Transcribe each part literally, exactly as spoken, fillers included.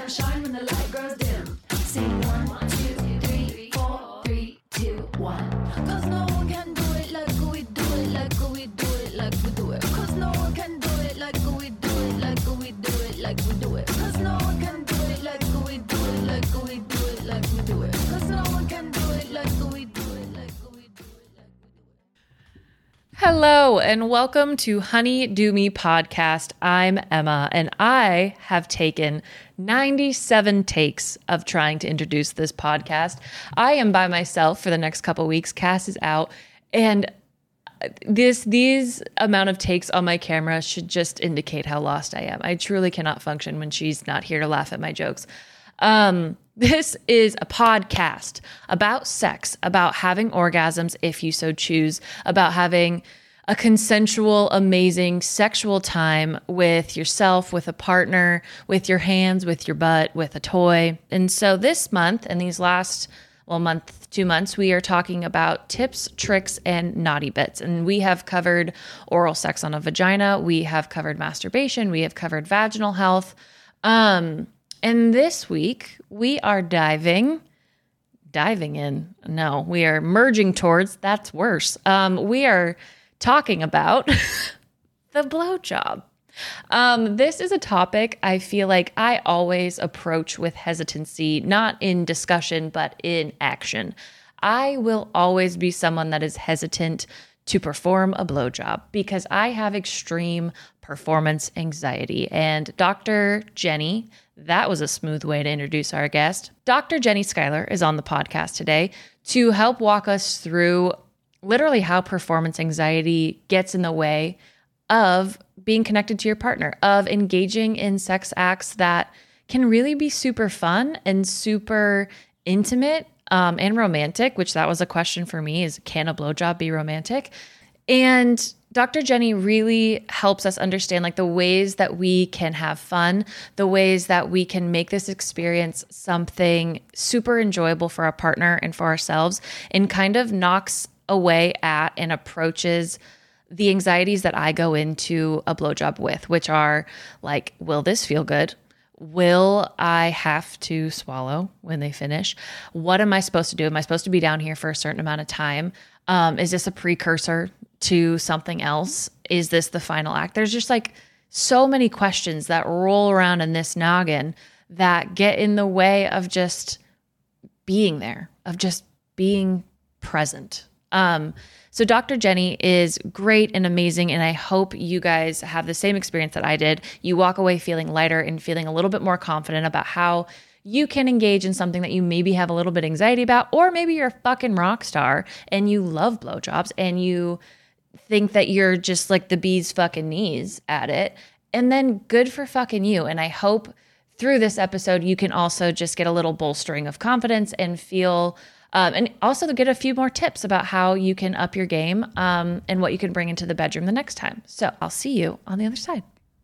gonna shine when the light grows dim. Sing one, two, three, four, three, two, one. Cause no one can do it like we do it, like we do it, like we do it. Cause no one can do it like we do it, like we do it, like we do it. Cause no one can do it like we do it, like we do it, like we do it. Cause no one can do it like we do it, like we do it, like we do it. Hello and welcome to Honey Do Me Podcast. I'm Emma and I have taken ninety-seven takes of trying to introduce this podcast. I am by myself for the next couple weeks. Cass is out, and this these amount of takes on my camera should just indicate how lost I am. I truly cannot function when she's not here to laugh at my jokes. Um, this is a podcast about sex, about having orgasms if you so choose, about having a consensual, amazing sexual time with yourself, with a partner, with your hands, with your butt, with a toy. And so this month and these last, well, month, two months, we are talking about tips, tricks, and naughty bits. And we have covered oral sex on a vagina. We have covered masturbation. We have covered vaginal health. Um, and this week we are diving, diving in. No, we are merging towards, that's worse. Um, we are talking about the blowjob. Um, this is a topic I feel like I always approach with hesitancy, not in discussion, but in action. I will always be someone that is hesitant to perform a blowjob because I have extreme performance anxiety. And Doctor Jenny, that was a smooth way to introduce our guest. Doctor Jenny Schuyler is on the podcast today to help walk us through literally how performance anxiety gets in the way of being connected to your partner, of engaging in sex acts that can really be super fun and super intimate um, and romantic, which that was a question for me is, can a blowjob be romantic? And Doctor Jenny really helps us understand like the ways that we can have fun, the ways that we can make this experience something super enjoyable for our partner and for ourselves, and kind of knocks away at and approaches the anxieties that I go into a blowjob with, which are like, will this feel good? Will I have to swallow when they finish? What am I supposed to do? Am I supposed to be down here for a certain amount of time? Um, is this a precursor to something else? Is this the final act? There's just like so many questions that roll around in this noggin that get in the way of just being there, of just being present. Um, so Doctor Jenny is great and amazing, and I hope you guys have the same experience that I did. You walk away feeling lighter and feeling a little bit more confident about how you can engage in something that you maybe have a little bit anxiety about, or maybe you're a fucking rock star and you love blowjobs and you think that you're just like the bee's fucking knees at it. And then good for fucking you. And I hope through this episode, you can also just get a little bolstering of confidence and feel Um, and also to get a few more tips about how you can up your game um, and what you can bring into the bedroom the next time. So I'll see you on the other side.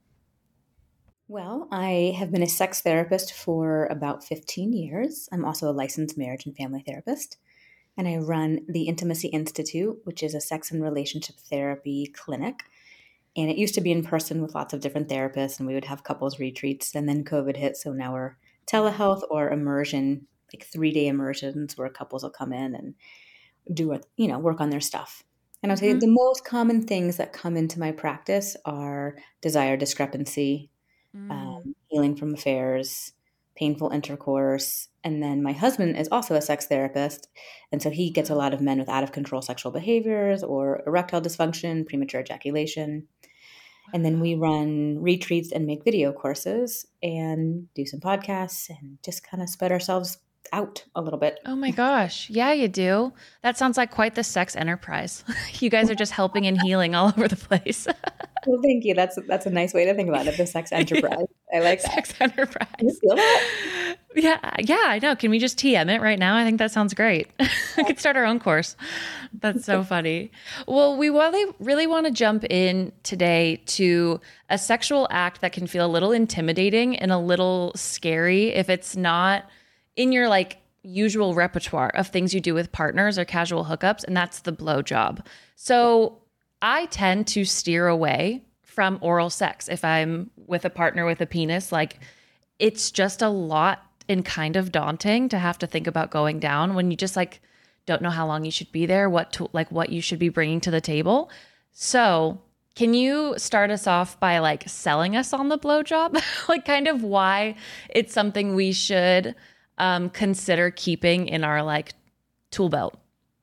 Well, I have been a sex therapist for about fifteen years. I'm also a licensed marriage and family therapist. And I run the Intimacy Institute, which is a sex and relationship therapy clinic. And it used to be in person with lots of different therapists, and we would have couples retreats. And then COVID hit, so now we're telehealth or immersion, like three-day immersions where couples will come in and do a, you know, work on their stuff. And I'll say Mm-hmm. the most common things that come into my practice are desire discrepancy, Mm. um, healing from affairs, painful intercourse. And then my husband is also a sex therapist. And so he gets a lot of men with out-of-control sexual behaviors or erectile dysfunction, premature ejaculation. And then we run retreats and make video courses and do some podcasts and just kind of spread ourselves out a little bit. Oh my gosh. Yeah, you do. That sounds like quite the sex enterprise. You guys are just helping and healing all over the place. Well, thank you. That's that's a nice way to think about it. The sex enterprise. Yeah. I like that. Sex enterprise. You feel that? Yeah, yeah, I know. Can we just T M it right now? I think that sounds great. We could start our own course. That's so funny. Well, we really, really want to jump in today to a sexual act that can feel a little intimidating and a little scary if it's not in your like usual repertoire of things you do with partners or casual hookups, and that's the blowjob. So I tend to steer away from oral sex if I'm with a partner with a penis. Like, it's just a lot and kind of daunting to have to think about going down when you just like don't know how long you should be there, what to, like what you should be bringing to the table. So can you start us off by like selling us on the blowjob? Like kind of why it's something we should um, consider keeping in our like tool belt?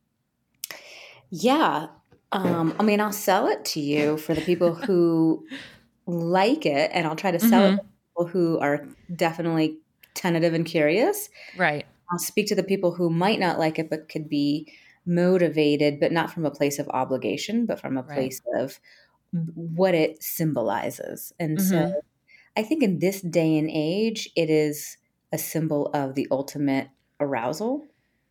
Yeah. Um, I mean, I'll sell it to you for the people who like it, and I'll try to sell Mm-hmm. it to people who are definitely tentative and curious. Right. I'll speak to the people who might not like it, but could be motivated, but not from a place of obligation, but from a Right. place of what it symbolizes. And so Mm-hmm. I think in this day and age, it is a symbol of the ultimate arousal.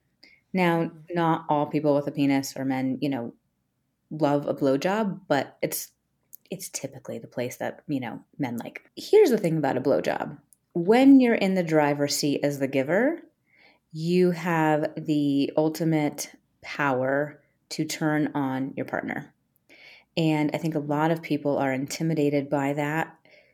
Now, not all people with a penis or men, you know, love a blowjob, but it's it's typically the place that, you know, men like. Here's the thing about a blowjob. When you're in the driver's seat as the giver, you have the ultimate power to turn on your partner. And I think a lot of people are intimidated by that.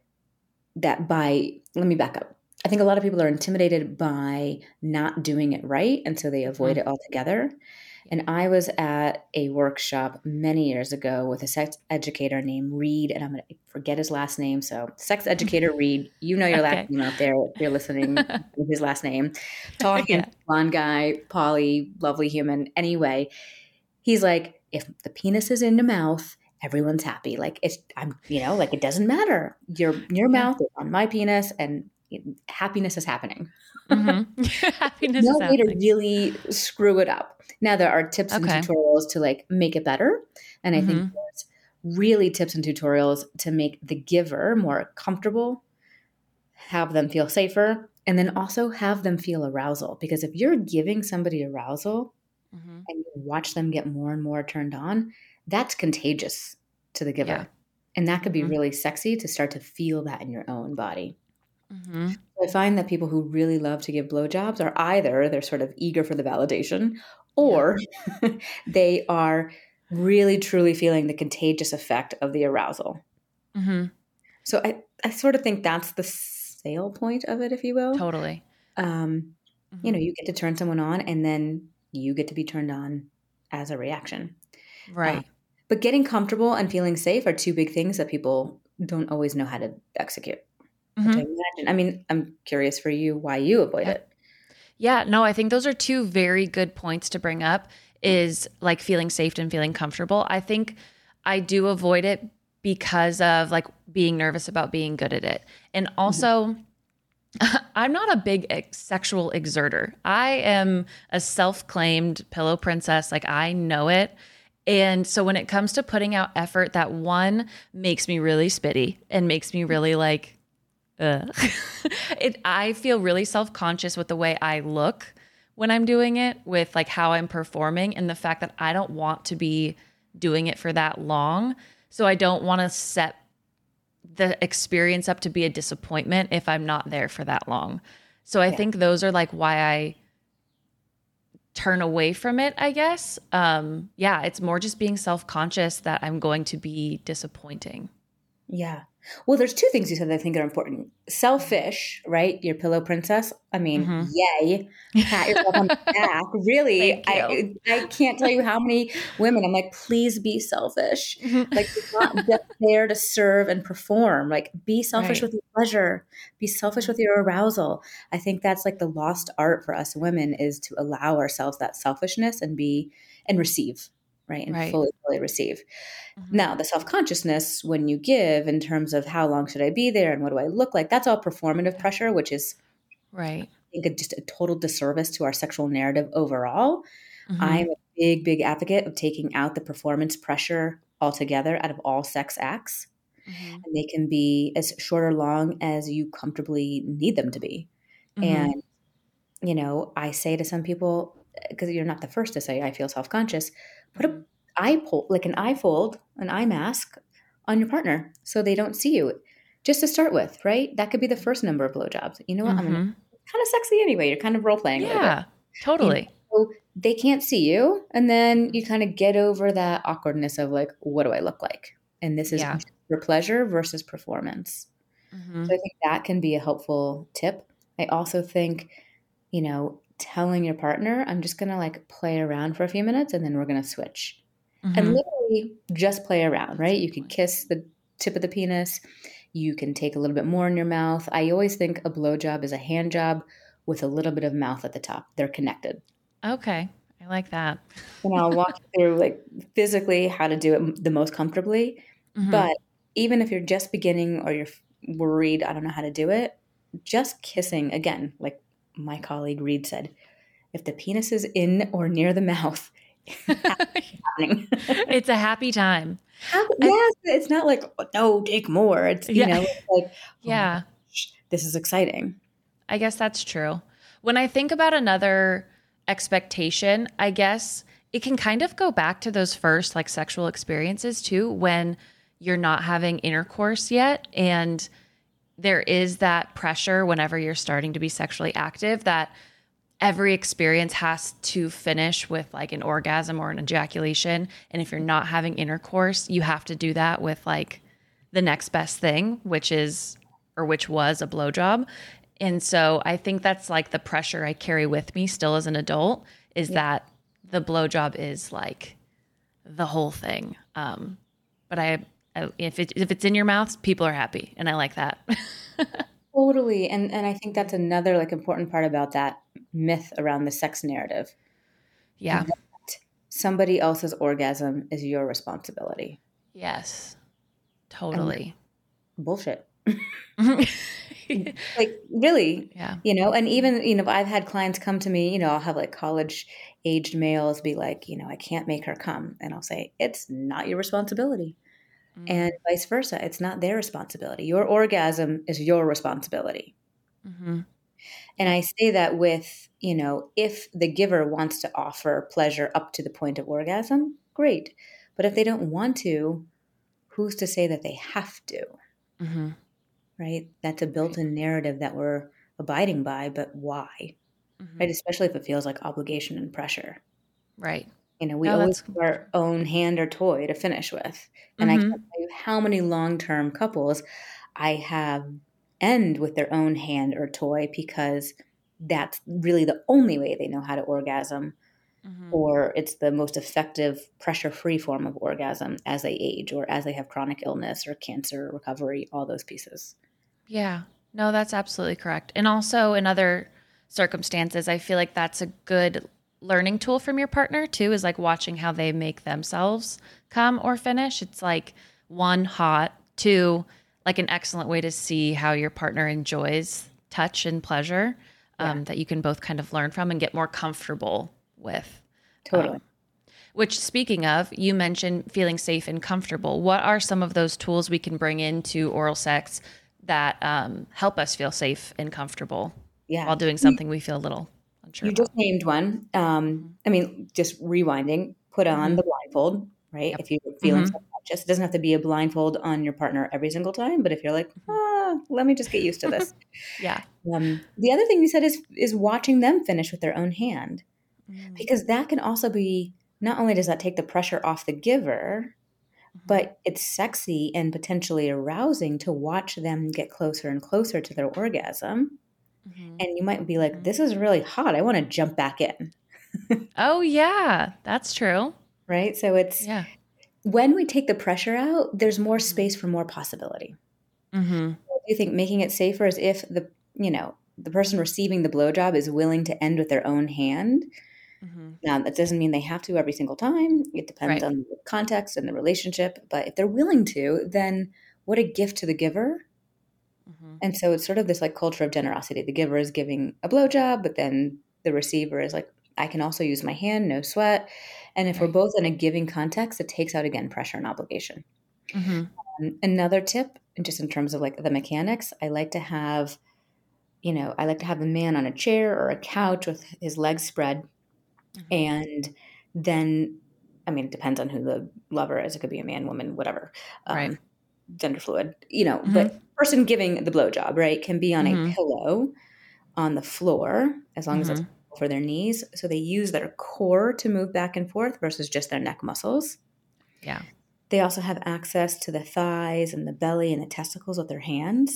That by, let me back up. I think a lot of people are intimidated by not doing it right. And so they avoid it altogether. And I was at a workshop many years ago with a sex educator named Reed, and I'm going to forget his last name. So, sex educator Reed, you know your Okay. last name out there if you're listening with his last name. Tall, Yeah. handsome, blonde guy, poly, lovely human. Anyway, he's like, if the penis is in the mouth, everyone's happy. Like it's, I'm, you know, like it doesn't matter. Your your Yeah. mouth is on my penis, and happiness is happening. Mm-hmm. Happiness No is way to happening. really screw it up. Now there are tips Okay. and tutorials to like make it better, and I think Mhm. there's really tips and tutorials to make the giver more comfortable, have them feel safer, and then also have them feel arousal. Because if you're giving somebody arousal Mhm. and you watch them get more and more turned on, that's contagious to the giver. Yeah. And that could be Mhm. really sexy to start to feel that in your own body. Mhm. I find that people who really love to give blowjobs are either they're sort of eager for the validation, or they are really truly feeling the contagious effect of the arousal. Mhm. So I, I sort of think that's the sale point of it, if you will. Totally. Um, you know, Mhm. you get to turn someone on, and then you get to be turned on as a reaction. Uh, Right. but getting comfortable and feeling safe are two big things that people don't always know how to execute. Which I Mhm. imagine. I mean, I'm curious for you why you avoid Yeah. it. Yeah, no, I think those are two very good points to bring up is like feeling safe and feeling comfortable. I think I do avoid it because of like being nervous about being good at it. And also I'm not a big ex- sexual exerter. I am a self-claimed pillow princess. Like I know it. And so when it comes to putting out effort, that one makes me really spitty and makes me really like, uh, it, I feel really self-conscious with the way I look when I'm doing it, with like how I'm performing and the fact that I don't want to be doing it for that long. So I don't want to set the experience up to be a disappointment if I'm not there for that long. So I Yeah. think those are like why I turn away from it, I guess. Um, yeah, it's more just being self-conscious that I'm going to be disappointing. Yeah. Well, there's two things you said that I think are important. Selfish, right? Your pillow princess. I mean, Mhm. yay. Pat yourself on the back. Really, Thank I you. I can't tell you how many women I'm like, please be selfish. Mhm. Like you're not just there to serve and perform. Like be selfish Right. with your pleasure. Be selfish with your arousal. I think that's like the lost art for us women is to allow ourselves that selfishness and be and receive, right? And Right. fully, fully receive. Mhm. Now, the self-consciousness when you give in terms of how long should I be there and what do I look like, that's all performative pressure, which is, Right. I think, just a total disservice to our sexual narrative overall. I'm Mhm. a big, big advocate of taking out the performance pressure altogether out of all sex acts. Mhm. And they can be as short or long as you comfortably need them to be. Mhm. And, you know, I say to some people, because you're not the first to say I feel self-conscious, put a Mhm. eye pole, like an eye fold, an eye mask on your partner so they don't see you. Just to start with, right? That could be the first number of blowjobs. You know what? I'm gonna, Mhm. kind of sexy anyway. You're kind of role playing a little bit. Yeah. You know, Totally. so they can't see you, and then you kind of get over that awkwardness of like, what do I look like? And this is Yeah. just for pleasure versus performance. Mm-hmm. So I think that can be a helpful tip. I also think, you know, telling your partner, I'm just going to like play around for a few minutes and then we're going to switch. And Mm-hmm. literally just play around, right? You can kiss the tip of the penis. You can take a little bit more in your mouth. I always think a blowjob is a hand job with a little bit of mouth at the top. They're connected. Okay. I like that. And I'll walk you through like physically how to do it the most comfortably. Mm-hmm. But even if you're just beginning or you're worried, I don't know how to do it, just kissing, again, like my colleague Reed said, if the penis is in or near the mouth, happening. It's a happy time. How, yes, it's not like, oh, no, take more. It's, you Yeah. know, it's like, oh Yeah. my gosh, this is exciting. I guess that's true. When I think about another expectation, I guess it can kind of go back to those first like sexual experiences too, when you're not having intercourse yet. And there is that pressure whenever you're starting to be sexually active that every experience has to finish with like an orgasm or an ejaculation. And if you're not having intercourse, you have to do that with like the next best thing, which is, or which was a blowjob. And so I think that's like the pressure I carry with me still as an adult is Yeah. that the blowjob is like the whole thing. Um, but I, I if it, if it's in your mouth, people are happy. And I like that. Totally. And and I think that's another like important part about that myth around the sex narrative. Yeah. That somebody else's orgasm is your responsibility. Yes. Totally. Bullshit. Like really, Yeah. you know, and even, you know, I've had clients come to me, you know, I'll have like college aged males be like, you know, I can't make her come. And I'll say, it's not your responsibility. Mm-hmm. And vice versa. It's not their responsibility. Your orgasm is your responsibility. Mm-hmm. And I say that with, you know, if the giver wants to offer pleasure up to the point of orgasm, great. But if they don't want to, who's to say that they have to? Mm-hmm. Right? That's a built-in narrative that we're abiding by, but why? Mm-hmm. Right? Especially if it feels like obligation and pressure. Right. You know, we No, always that's have our own hand or toy to finish with. And I Mhm. can't tell you how many long-term couples I have end with their own hand or toy because that's really the only way they know how to orgasm, Mhm. or it's the most effective pressure-free form of orgasm as they age or as they have chronic illness or cancer recovery, all those pieces. Yeah. No, that's absolutely correct. And also in other circumstances, I feel like that's a good learning tool from your partner too, is like watching how they make themselves come or finish. It's like one, hot, two, like an excellent way to see how your partner enjoys touch and pleasure um, Yeah. that you can both kind of learn from and get more comfortable with. Totally. Um, which, speaking of, you mentioned feeling safe and comfortable. What are some of those tools we can bring into oral sex that um, help us feel safe and comfortable Yeah. while doing something we feel a little unsure You about? just named one. Um, I mean, just rewinding, put on Mhm. the blindfold, right? Yep. If you're feeling Mhm. self-conscious, it doesn't have to be a blindfold on your partner every single time, but if you're like, ah, let me just get used to this. Yeah. Um, the other thing you said is is watching them finish with their own hand, Mm. because that can also be, not only does that take the pressure off the giver, Mhm. but it's sexy and potentially arousing to watch them get closer and closer to their orgasm. Mhm. And you might be like, Mhm. this is really hot. I want to jump back in. Oh, yeah, that's true. Right? So it's Yeah. when we take the pressure out, there's more Mhm. space for more possibility. Mm-hmm. I do think making it safer is if the, you know, the person receiving the blowjob is willing to end with their own hand. Mm-hmm. Now, that doesn't mean they have to every single time. It depends Right. on the context and the relationship. But if they're willing to, then what a gift to the giver. Mm-hmm. And so it's sort of this like culture of generosity. The giver is giving a blowjob, but then the receiver is like, I can also use my hand, no sweat. And if we're Right. both in a giving context, it takes out, again, pressure and obligation. Mm-hmm. Um, another tip, just in terms of like the mechanics, I like to have, you know, I like to have the man on a chair or a couch with his legs spread. Mm-hmm. And then, I mean, it depends on who the lover is. It could be a man, woman, whatever, um, Right. gender fluid, you know, Mhm. but person giving the blowjob, right, can be on Mhm. a pillow on the floor, as long as it's Mhm. for their knees. So they use their core to move back and forth versus just their neck muscles. Yeah. They also have access to the thighs and the belly and the testicles with their hands.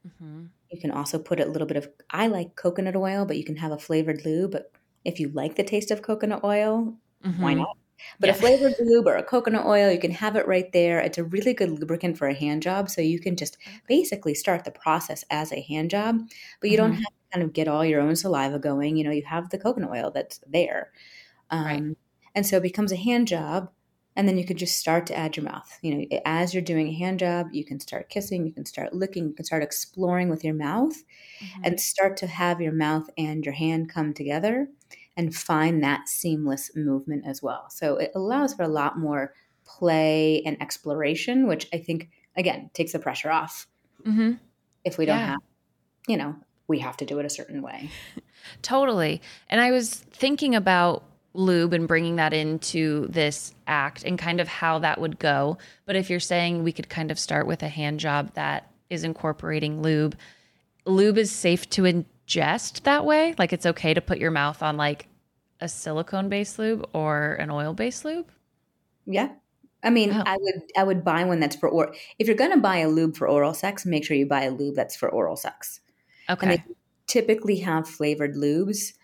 Mm-hmm. You can also put a little bit of, I like coconut oil, but you can have a flavored lube. But if you like the taste of coconut oil, Mm-hmm. why not? But Yeah. a flavored lube or a coconut oil, you can have it right there. It's a really good lubricant for a hand job. So you can just basically start the process as a hand job, but you Mm-hmm. don't have to kind of get all your own saliva going. You know, you have the coconut oil that's there. Um, Right. And so it becomes a hand job. And then you could just start to add your mouth. You know, as you're doing a hand job, you can start kissing, you can start licking, you can start exploring with your mouth Mm-hmm. and start to have your mouth and your hand come together and find that seamless movement as well. So it allows for a lot more play and exploration, which I think, again, takes the pressure off. Mm-hmm. If we don't Yeah. have, you know, we have to do it a certain way. Totally. And I was thinking about lube and bringing that into this act and kind of how that would go. But if you're saying we could kind of start with a hand job that is incorporating lube, lube is safe to ingest that way? Like it's okay to put your mouth on like a silicone-based lube or an oil-based lube? Yeah. I mean, Oh. I would I would buy one that's for oral. If you're going to buy a lube for oral sex, make sure you buy a lube that's for oral sex. Okay. And they typically have flavored lubes.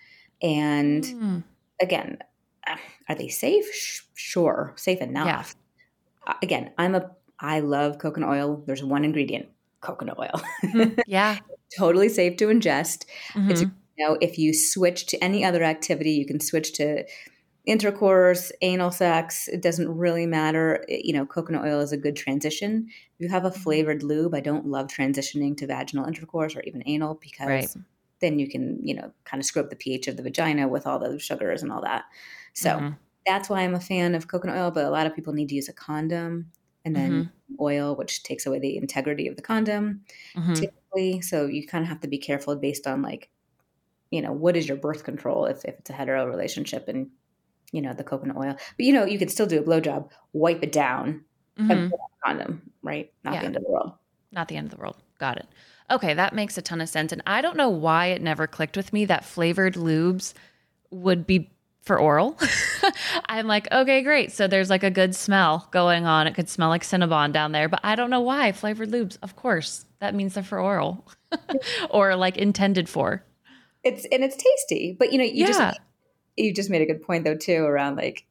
And Mm. again, are they safe? Sh- Sure, safe enough. Uh, Again, I'm a I love coconut oil. There's one ingredient, coconut oil. Mhm. Yeah. Totally safe to ingest. It's, Mhm. you know, if you switch to any other activity, you can switch to intercourse, anal sex. It doesn't really matter. It- you know, coconut oil is a good transition. If you have a flavored lube, I don't love transitioning to vaginal intercourse or even anal because Right. then you can, you know, kind of screw up the pH of the vagina with all the sugars and all that. So Mhm. that's why I'm a fan of coconut oil, but a lot of people need to use a condom and then Mm-hmm. oil, which takes away the integrity of the condom Mm-hmm. typically. So you kind of have to be careful based on like, you know, what is your birth control if, if it's a hetero relationship and, you know, the coconut oil. But, you know, you could still do a blowjob, wipe it down, Mm-hmm. and put on a condom, right? Not Yeah. the end of the world. Not the end of the world. Got it. Okay, that makes a ton of sense. And I don't know why it never clicked with me that flavored lubes would be for oral. I'm like, okay, great. So there's like a good smell going on. It could smell like Cinnabon down there, but I don't know why. Flavored lubes, of course, that means they're for oral or like intended for. It's and it's tasty, but you know, you Yeah. just you just made a good point though too around like,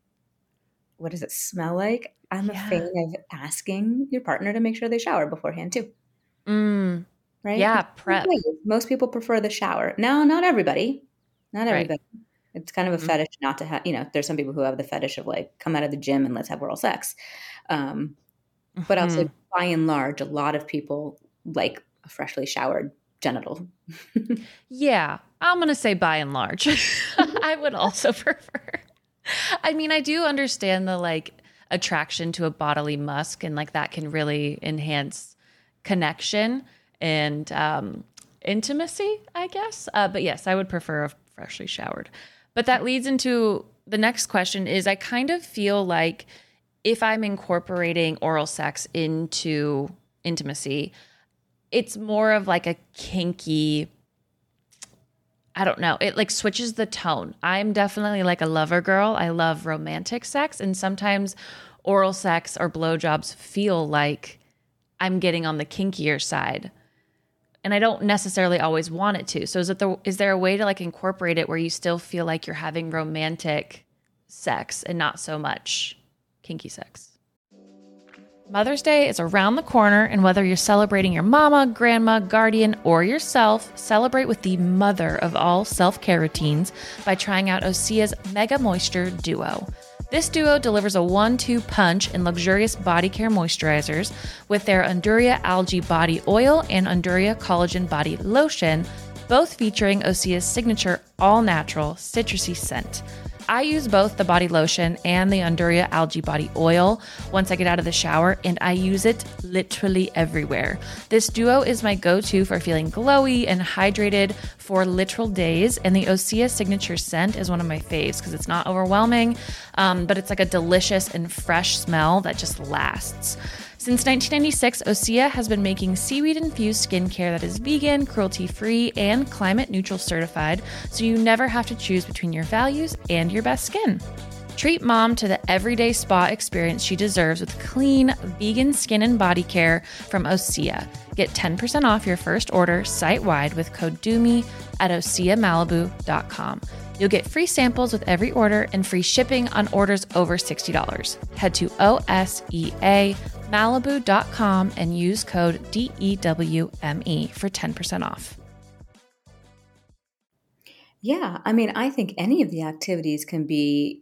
what does it smell like? I'm Yeah. a fan of asking your partner to make sure they shower beforehand too, Mm, right? yeah, Because prep. most people prefer the shower. No, not everybody. Not Right. everybody. It's kind of a Mhm. fetish not to have, you know, there's some people who have the fetish of like, come out of the gym and let's have oral sex. Um, but I'll say Mhm. by and large, a lot of people like a freshly showered genital. Yeah, I'm going to say by and large. I would also prefer. I mean, I do understand the like attraction to a bodily musk and like that can really enhance connection and um, intimacy, I guess. Uh, but yes, I would prefer a freshly showered. But that leads into the next question is I kind of feel like if I'm incorporating oral sex into intimacy, it's more of like a kinky, I don't know. It like switches the tone. I'm definitely like a lover girl. I love romantic sex. And sometimes oral sex or blowjobs feel like I'm getting on the kinkier side. And I don't necessarily always want it to. So is it the, is there a way to like incorporate it where you still feel like you're having romantic sex and not so much kinky sex? Mother's Day is around the corner, and whether you're celebrating your mama, grandma, guardian, or yourself, celebrate with the mother of all self-care routines by trying out Osea's Mega Moisture Duo. This duo delivers a one two punch in luxurious body care moisturizers with their Unduria Algae Body Oil and Unduria Collagen Body Lotion, both featuring Osea's signature all-natural citrusy scent. I use both the body lotion and the Unduria Algae Body Oil once I get out of the shower, and I use it literally everywhere. This duo is my go-to for feeling glowy and hydrated for literal days, and the Osea signature scent is one of my faves because it's not overwhelming, um, but it's like a delicious and fresh smell that just lasts. Since nineteen ninety-six, Osea has been making seaweed-infused skincare that is vegan, cruelty-free, and climate-neutral certified, so you never have to choose between your values and your best skin. Treat mom to the everyday spa experience she deserves with clean, vegan skin and body care from Osea. Get ten percent off your first order site-wide with code DOOMY at osea malibu dot com. You'll get free samples with every order and free shipping on orders over sixty dollars. Head to osea malibu dot com and use code D E W M E for ten percent off. Yeah, I mean, I think any of the activities can be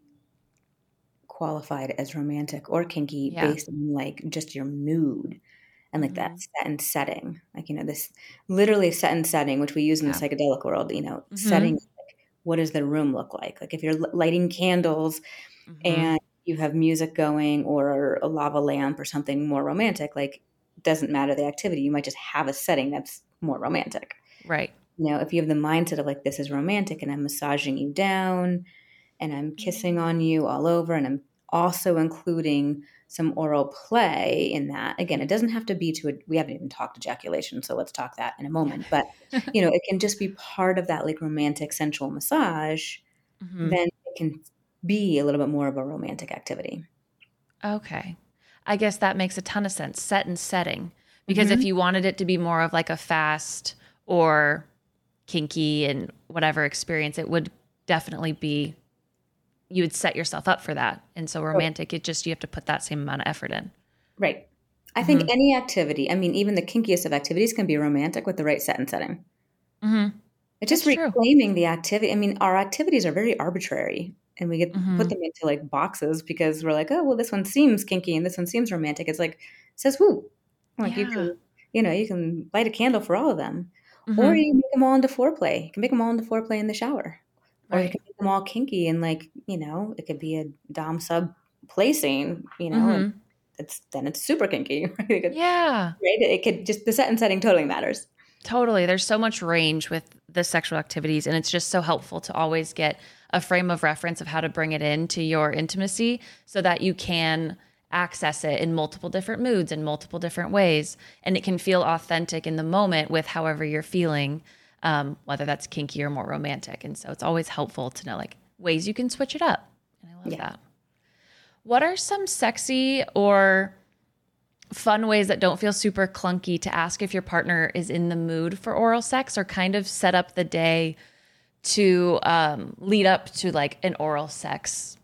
qualified as romantic or kinky Yeah. based on like just your mood and like that Mhm. set and setting. Like, you know, this literally set and setting, which we use in the Yeah. psychedelic world, you know, Mhm. setting, like, what does the room look like? Like if you're li- lighting candles Mhm. and you have music going or a lava lamp or something more romantic, like it doesn't matter the activity. You might just have a setting that's more romantic. Right. You know, if you have the mindset of like, this is romantic and I'm massaging you down and I'm kissing on you all over and I'm also including some oral play in that. Again, it doesn't have to be to a, we haven't even talked ejaculation, so let's talk that in a moment. But, you know, it can just be part of that like romantic sensual massage, Mhm. then it can be a little bit more of a romantic activity. Okay. I guess that makes a ton of sense. Set and setting. Because Mhm. if you wanted it to be more of like a fast or kinky and whatever experience, it would definitely be, you would set yourself up for that. And so romantic, it just, you have to put that same amount of effort in. Right. I Mhm. think any activity, I mean, even the kinkiest of activities can be romantic with the right set and setting. Mm-hmm. It's just That's true. reclaiming the activity. I mean, our activities are very arbitrary and we get Mhm. put them into like boxes because we're like, oh, well, this one seems kinky and this one seems romantic. It's like, it says who? Like you Yeah. can, you know, you can light a candle for all of them. Or Mhm. you can make them all into foreplay. You can make them all into foreplay in the shower. Or you Right. can make them all kinky and like, you know, it could be a dom sub play scene, you know, and Mhm. it's then it's super kinky. Right? It could, Yeah. right? It could just the set and setting totally matters. Totally. There's so much range with the sexual activities, and it's just so helpful to always get a frame of reference of how to bring it into your intimacy so that you can access it in multiple different moods in multiple different ways. And it can feel authentic in the moment with however you're feeling, um, whether that's kinky or more romantic. And so it's always helpful to know like ways you can switch it up. And I love Yeah. that. What are some sexy or fun ways that don't feel super clunky to ask if your partner is in the mood for oral sex, or kind of set up the day to um, lead up to like an oral sex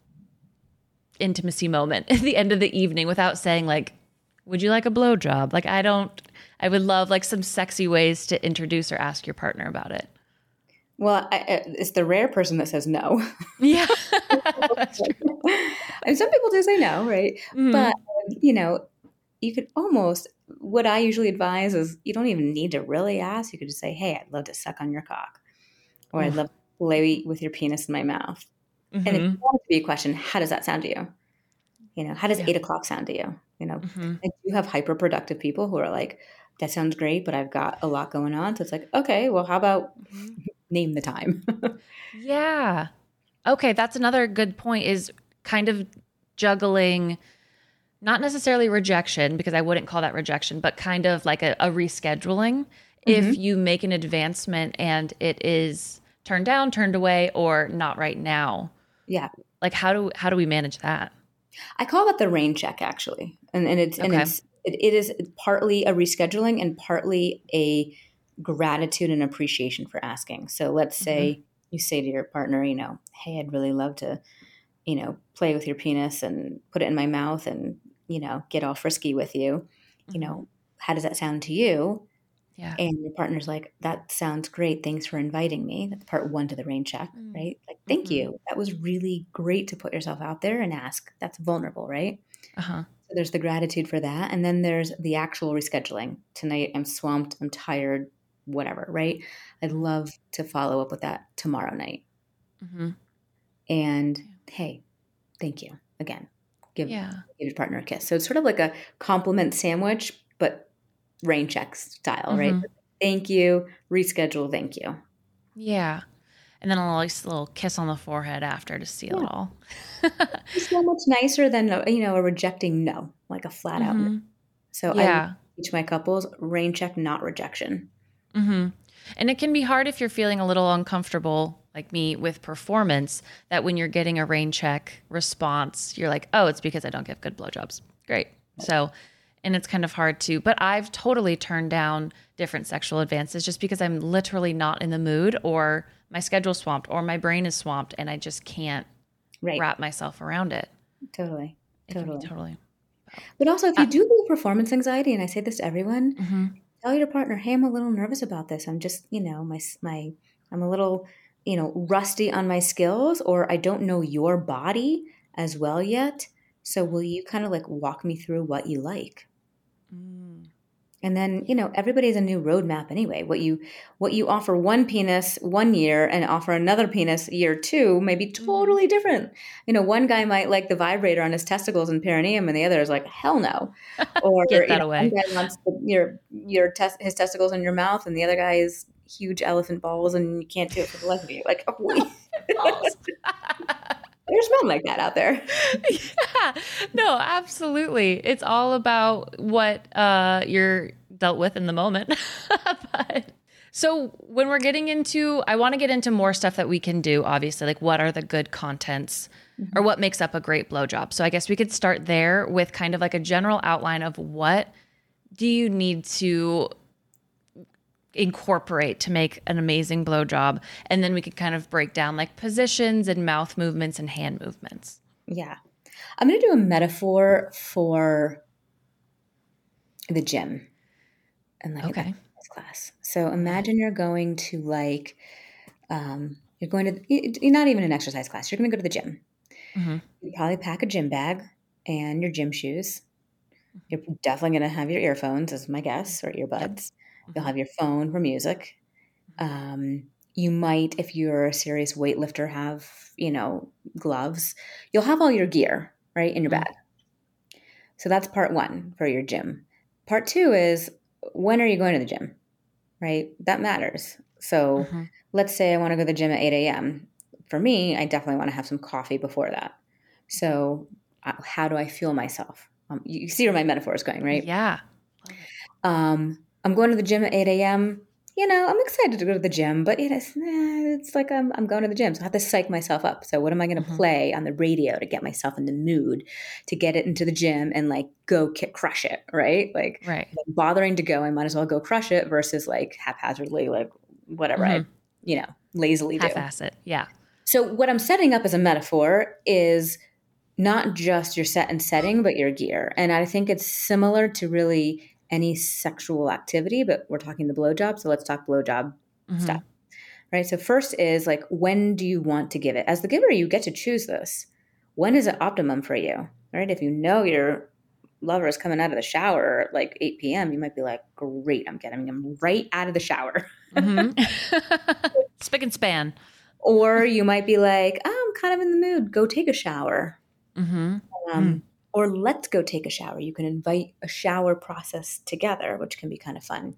intimacy moment at the end of the evening without saying like, would you like a blowjob? Like, I don't, I would love like some sexy ways to introduce or ask your partner about it. Well, I, I- it's the rare person that says no. Yeah. That's true. And some people do say no, right? Mhm. But, you know, you could almost, what I usually advise is you don't even need to really ask. You could just say, hey, I'd love to suck on your cock. Or I'd Oof. love to play with your penis in my mouth. And if you Mhm. want it to be a question, how does that sound to you? You know, how does Yeah. eight o'clock sound to you? You know, Mhm. I do have hyper productive people who are like, that sounds great, but I've got a lot going on. So it's like, okay, well, how about Mhm. name the time? Yeah. Okay, that's another good point, is kind of juggling, not necessarily rejection, because I wouldn't call that rejection, but kind of like a, a rescheduling. If Mhm. you make an advancement and it is turned down, turned away, or not right now, Yeah. like how do how do we manage that? I call that the rain check actually. And and it's and Okay. it's it, it is partly a rescheduling and partly a gratitude and appreciation for asking. So let's Mhm. say you say to your partner, you know, hey, I'd really love to, you know, play with your penis and put it in my mouth and, you know, get all frisky with you. You Mhm. know, how does that sound to you? Yeah. And your partner's like, that sounds great. Thanks for inviting me. That's part one to the rain check, Mm. right? Like, thank Mhm. you. That was really great to put yourself out there and ask. That's vulnerable, right? Uh-huh. So there's the gratitude for that. And then there's the actual rescheduling. Tonight, I'm swamped, I'm tired, whatever, right? I'd love to follow up with that tomorrow night. Mhm. And hey, thank you again. Give, Yeah. give your partner a kiss. So it's sort of like a compliment sandwich, but rain check style, right? Mhm. Thank you, reschedule, thank you. Yeah. And then a nice little kiss on the forehead after to seal Yeah. it all. It's so much nicer than, a, you know, a rejecting no, like a flat out no. Mhm. So I Yeah. teach my couples rain check, not rejection. Mm-hmm. And it can be hard if you're feeling a little uncomfortable like me with performance, that when you're getting a rain check response, you're like, oh, it's because I don't give good blowjobs. Great. So, and it's kind of hard to, but I've totally turned down different sexual advances just because I'm literally not in the mood, or my schedule's swamped, or my brain is swamped, and I just can't Right. wrap myself around it. Totally. It can be Totally. totally. But also, if you Uh, do feel performance anxiety, and I say this to everyone, Mm-hmm. tell your partner, hey, I'm a little nervous about this. I'm just, you know, my, my, I'm a little, you know, rusty on my skills, or I don't know your body as well yet. So will you kind of like walk me through what you like? Mm. And then, you know, everybody has a new roadmap anyway. What you what you offer one penis one year and offer another penis year two may be totally different. You know, one guy might like the vibrator on his testicles and perineum, and the other is like, hell no. Or Get you that know, one away. guy wants the, your your test his testicles in your mouth, and the other guy is huge elephant balls, and you can't do it for the life of you. Like, oh, Balls. there's men like that out there. Yeah, no, absolutely. It's all about what uh, you're dealt with in the moment. But so when we're getting into, I want to get into more stuff that we can do, obviously, like what are the good contents or what makes up a great blowjob. So I guess we could start there with kind of like a general outline of what do you need to incorporate to make an amazing blowjob. And then we could kind of break down like positions and mouth movements and hand movements. Yeah. I'm going to do a metaphor for the gym and like Okay. an exercise class. So imagine you're going to like, um, you're going to, you're not even an exercise class. You're going to go to the gym. Mm-hmm. You probably pack a gym bag and your gym shoes. You're definitely going to have your earphones, as my guess, or earbuds. You'll have your phone for music. Um, you might, if you're a serious weightlifter, have, you know, gloves. You'll have all your gear, right, in your Mhm. bag. So that's part one for your gym. Part two is, when are you going to the gym, right? That matters. So Mhm. let's say I want to go to the gym at eight a.m. For me, I definitely want to have some coffee before that. So uh, how do I feel myself? Um, you, you see where my metaphor is going, right? Yeah. Um, I'm going to the gym at eight a.m. You know, I'm excited to go to the gym, but it is, eh, it's like I'm, I'm going to the gym. So I have to psych myself up. So what am I going to Mhm. play on the radio to get myself in the mood to get it into the gym and like go kick, crush it, right? Like Right. if I'm bothering to go, I might as well go crush it versus like haphazardly, like whatever I, Mhm. you know, lazily do. Half-ass it. Yeah. So what I'm setting up as a metaphor is not just your set and setting, but your gear. And I think it's similar to really any sexual activity, but we're talking the blowjob. So let's talk blowjob Mhm. stuff, right? So first is like, when do you want to give it? As the giver, you get to choose this. When is it optimum for you, right? If you know your lover is coming out of the shower at like eight p.m., you might be like, great, I'm getting him right out of the shower. Mhm. Spick and span. Or you might be like, oh, I'm kind of in the mood. Go take a shower. Mm-hmm. Um, Or let's go take a shower. You can invite a shower process together, which can be kind of fun.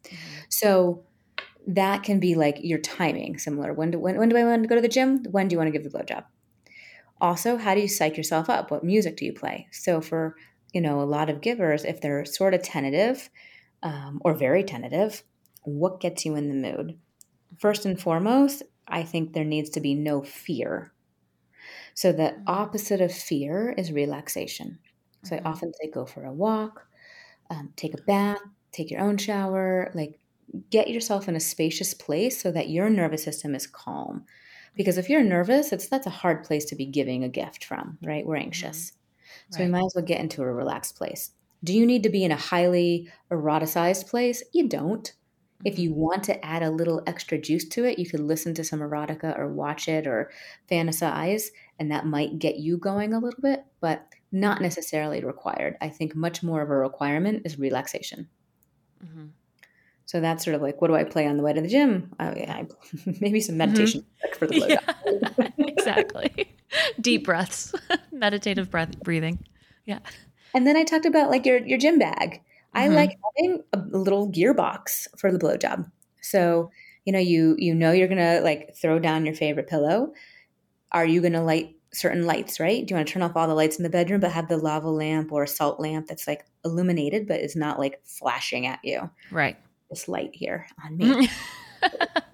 So that can be like your timing, similar. When do, when, when do I want to go to the gym? When do you want to give the blowjob? Also, how do you psych yourself up? What music do you play? So for, you know, a lot of givers, if they're sort of tentative um, or very tentative, what gets you in the mood? First and foremost, I think there needs to be no fear. So the opposite of fear is relaxation. So Mhm. I often say go for a walk, um, take a bath, take your own shower, like get yourself in a spacious place so that your nervous system is calm. Because if you're nervous, it's that's a hard place to be giving a gift from, right? We're anxious. So we Right. might as well get into a relaxed place. Do you need to be in a highly eroticized place? You don't. If you want to add a little extra juice to it, you could listen to some erotica or watch it or fantasize, and that might get you going a little bit, but not necessarily required. I think much more of a requirement is relaxation. Mhm. So that's sort of like, what do I play on the way to the gym? Oh, yeah, I, maybe some meditation music for the blowjob. Yeah. Exactly. Deep breaths. Meditative breath breathing. Yeah. And then I talked about like your your gym bag. I Mhm. like having a little gearbox for the blowjob. So, you know, you you know you're gonna like throw down your favorite pillow. Are you gonna light certain lights, right? Do you want to turn off all the lights in the bedroom but have the lava lamp or a salt lamp that's like illuminated but is not like flashing at you? Right. This light here on me. Get the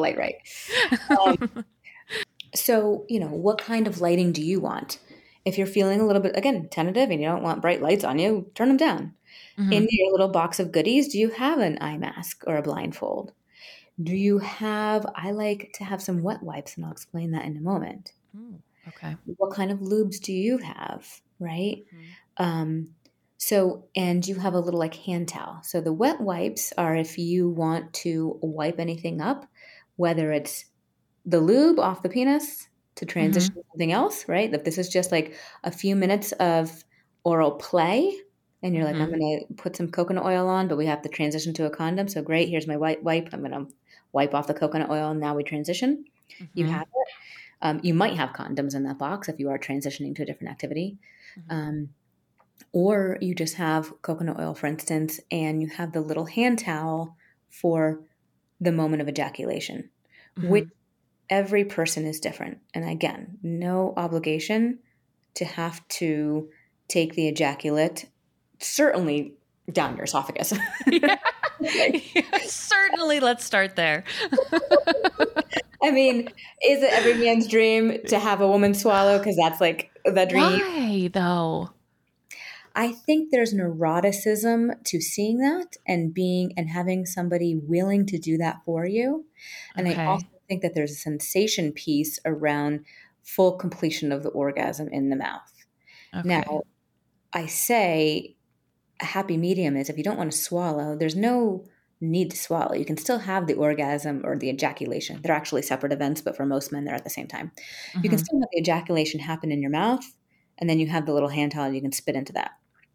light right. Um, so, you know, what kind of lighting do you want? If you're feeling a little bit, again, tentative and you don't want bright lights on you, turn them down. Mm-hmm. In your little box of goodies, do you have an eye mask or a blindfold? Do you have, I like to have some wet wipes, and I'll explain that in a moment. Mm, okay. What kind of lubes do you have, right? Mm-hmm. Um, so, and you have a little like hand towel. So the wet wipes are if you want to wipe anything up, whether it's the lube off the penis to transition Mm-hmm. to something else, right? If this is just like a few minutes of oral play, and you're Mm-hmm. like, I'm going to put some coconut oil on, but we have to transition to a condom. So great, here's my white wipe. I'm going to wipe off the coconut oil, and now we transition. Mm-hmm. You have it. Um, you might have condoms in that box if you are transitioning to a different activity. Mm-hmm. Um, or you just have coconut oil, for instance, and you have the little hand towel for the moment of ejaculation, Mm-hmm. which every person is different. And again, no obligation to have to take the ejaculate, certainly down your esophagus. Yeah. Yeah, certainly, let's start there. I mean, is it every man's dream to have a woman swallow? Because that's like the dream. Why, though? I think there's neuroticism to seeing that and being and having somebody willing to do that for you. And Okay. I also think that there's a sensation piece around full completion of the orgasm in the mouth. Okay. Now, I say a happy medium is if you don't want to swallow, there's no need to swallow. You can still have the orgasm or the ejaculation. They're actually separate events, but for most men, they're at the same time. Mm-hmm. You can still have the ejaculation happen in your mouth, and then you have the little hand towel and you can spit into that.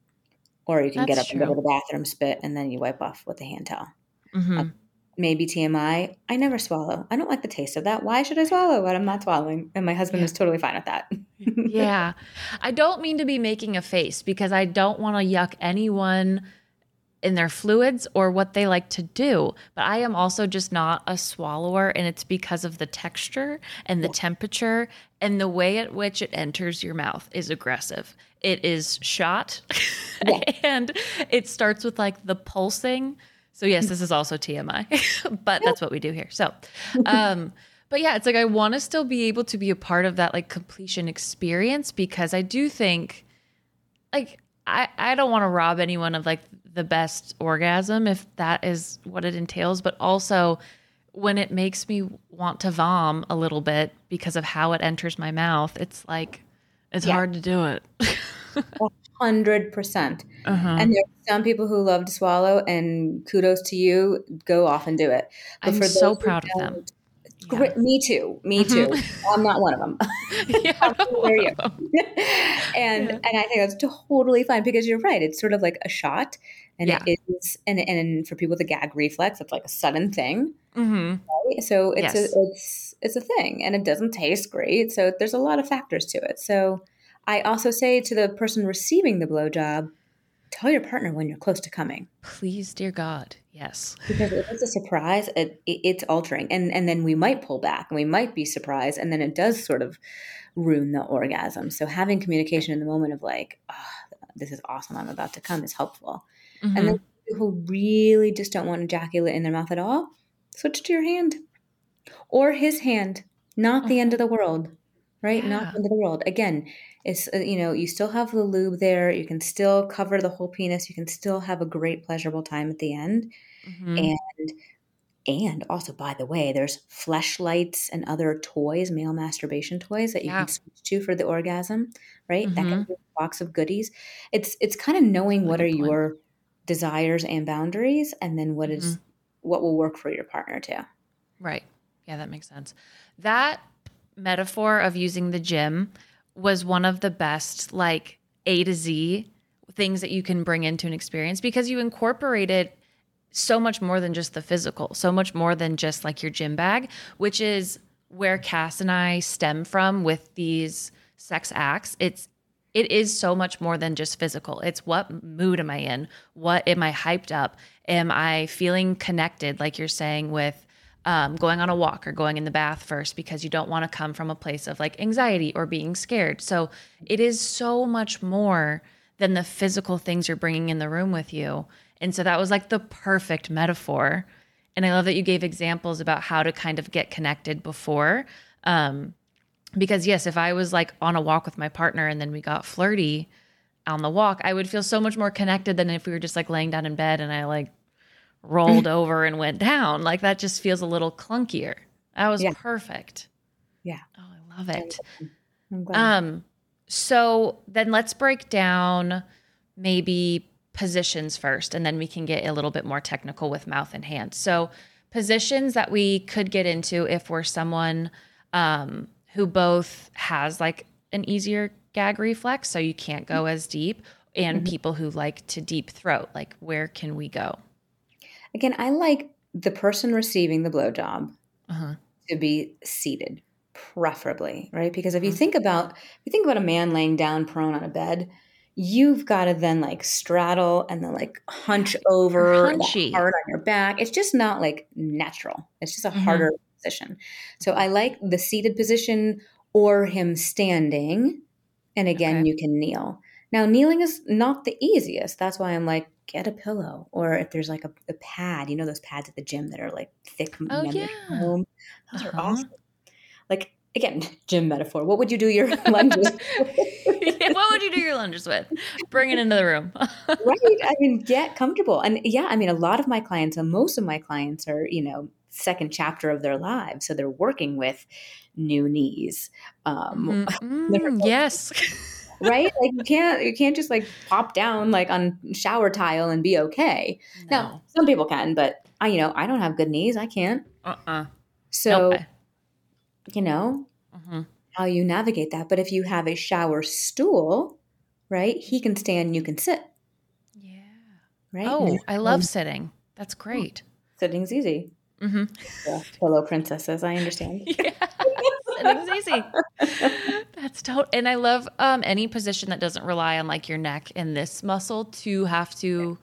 Or you can That's get up true. and go to the bathroom, spit, and then you wipe off with the hand towel. Mm-hmm. Um, maybe T M I, I never swallow. I don't like the taste of that. Why should I swallow when I'm not swallowing? And my husband Yeah. is totally fine with that. Yeah. I don't mean to be making a face because I don't want to yuck anyone in their fluids or what they like to do. But I am also just not a swallower, and it's because of the texture and the temperature and the way at which it enters your mouth is aggressive. It is shot Yeah. and it starts with like the pulsing. So yes, this is also T M I, but that's what we do here. So, um, but yeah, it's like I want to still be able to be a part of that like completion experience because I do think like I, I don't want to rob anyone of like the best orgasm if that is what it entails, but also when it makes me want to vom a little bit because of how it enters my mouth, it's like it's Yeah. hard to do it. Hundred percent. Uh-huh. And there are some people who love to swallow, and kudos to you. Go off and do it. But I'm for so those who proud of them. don't, great, me too. Me too. I'm not one of them. Yeah, How dare you? and Yeah. and I think that's totally fine because you're right. It's sort of like a shot, and Yeah. it is, and and for people with a gag reflex, it's like a sudden thing. Mm-hmm. Right? So it's Yes. a, it's it's a thing, and it doesn't taste great. So there's a lot of factors to it. So I also say to the person receiving the blowjob, tell your partner when you're close to coming. Please, dear God. Yes. Because if it's a surprise, it, it, it's altering. And and then we might pull back and we might be surprised. And then it does sort of ruin the orgasm. So having communication in the moment of like, oh, this is awesome, I'm about to come is helpful. Mm-hmm. And then people who really just don't want ejaculate in their mouth at all, switch to your hand. Or his hand. Not the end of the world. Right? Yeah. Not the end of the world. Again, it's, uh, you know, you still have the lube there. You can still cover the whole penis. You can still have a great pleasurable time at the end. Mm-hmm. And and also, by the way, there's fleshlights and other toys, male masturbation toys that you Yeah. can switch to for the orgasm, right? That Mhm. can be a box of goodies. It's it's kind of knowing Really what good are point. your desires and boundaries, and then what is Mhm. what will work for your partner too. Right. Yeah, that makes sense. That metaphor of using the gym was one of the best, like A to Z things that you can bring into an experience because you incorporated so much more than just the physical, so much more than just like your gym bag, which is where Cass and I stem from with these sex acts. It's it is so much more than just physical. It's what mood am I in? What am I hyped up? Am I feeling connected, like you're saying, with um, going on a walk or going in the bath first because you don't want to come from a place of like anxiety or being scared. So it is so much more than the physical things you're bringing in the room with you. And so that was like the perfect metaphor. And I love that you gave examples about how to kind of get connected before. Um, because yes, if I was like on a walk with my partner and then we got flirty on the walk, I would feel so much more connected than if we were just like laying down in bed and I like rolled over and went down. Like that just feels a little clunkier. That was Yeah. perfect. Yeah. Oh, I love it. I'm glad. Um, so then let's break down maybe positions first, and then we can get a little bit more technical with mouth and hand. So positions that we could get into if we're someone um, who both has like an easier gag reflex, so you can't go as deep, and Mhm. people who like to deep throat, like where can we go? Again, I like the person receiving the blowjob Uh-huh. to be seated, preferably, right? Because if you Mhm. think about if you think about a man laying down prone on a bed, you've got to then like straddle and then like hunch over that hunchy. hard on your back. It's just not like natural. It's just a Mhm. harder position. So I like the seated position or him standing. And again, Okay. you can kneel. Now, kneeling is not the easiest. That's why I'm like, get a pillow. Or if there's like a, a pad, you know, those pads at the gym that are like thick Oh memory yeah. foam. Those are Uh-huh. awesome. Like, again, gym metaphor. What would you do your lunges with? What would you do your lunges with? Bring it into the room. Right? I mean, get comfortable. And yeah, I mean, a lot of my clients and most of my clients are, you know, second chapter of their lives. So they're working with new knees. Um, Mhm. Mm, yes. right? Like you can't you can't just like pop down like on shower tile and be okay. Now, No. some people can, but I, you know, I don't have good knees. I can't. Uh-uh. So, Nope. you know, Mhm. how you navigate that. But if you have a shower stool, right, he can stand, you can sit, Yeah. right? Oh, I love Um, sitting. That's great. Sitting's easy. Mm-hmm. Yeah, pillow princesses, I understand. Yeah. Sitting's easy. That's total. And I love um, any position that doesn't rely on like your neck and this muscle to have to